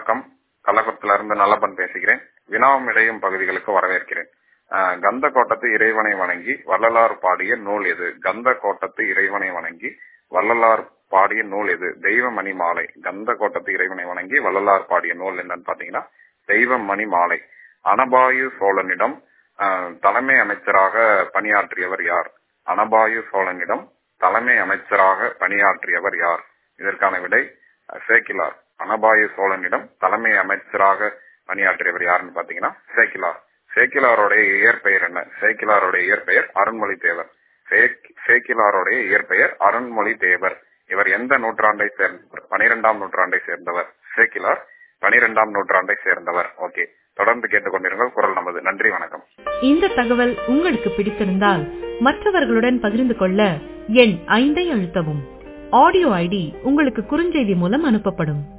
வணக்கம். கள்ளக்குளத்துல இருந்து நல்லப்பன் பேசுகிறேன். வினாவும் இடையும் பகுதிகளுக்கு வரவேற்கிறேன். கந்த கோட்டத்து இறைவனை வணங்கி வள்ளலார் பாடிய நூல் எது? கந்த கோட்டத்து இறைவனை வணங்கி வள்ளலார் பாடிய நூல் எது? தெய்வமணி மாலை. கந்த கோட்டத்து இறைவனை வணங்கி வள்ளலார் பாடிய நூல் என்னன்னு பாத்தீங்கன்னா தெய்வமணி மாலை. அனபாயு சோழனிடம் தலைமை அமைச்சராக பணியாற்றியவர் யார்? அனபாயு சோழனிடம் தலைமை அமைச்சராக பணியாற்றியவர் யார்? இதற்கான விடை சேக்கிலார். அனபாயு சோழனிடம் தலைமை அமைச்சராக பணியாற்றியவர் யாருன்னு பாத்தீங்கன்னா சேக்கிலார். சேக்கிலாருடைய இயற்பெயர் என்ன? சேக்கிலாருடைய இயற்பெயர் அருண்மொழி தேவர். சேக்கிலாருடைய இயற்பெயர் அருண்மொழி தேவர். இவர் எந்த நூற்றாண்டை சேர்ந்தவர்? 12ஆம் நூற்றாண்டை சேர்ந்தவர். சேக்கிலார் 12ஆம் நூற்றாண்டை சேர்ந்தவர். ஓகே, தொடர்ந்து கேட்டுக்கொண்டிருங்கள் குரல் நமது. நன்றி, வணக்கம். இந்த தகவல் உங்களுக்கு பிடித்திருந்தால் மற்றவர்களுடன் பகிர்ந்து கொள்ள எண் 5 அழுத்தவும். ஆடியோ ஐடி உங்களுக்கு குறுஞ்செய்தி மூலம் அனுப்பப்படும்.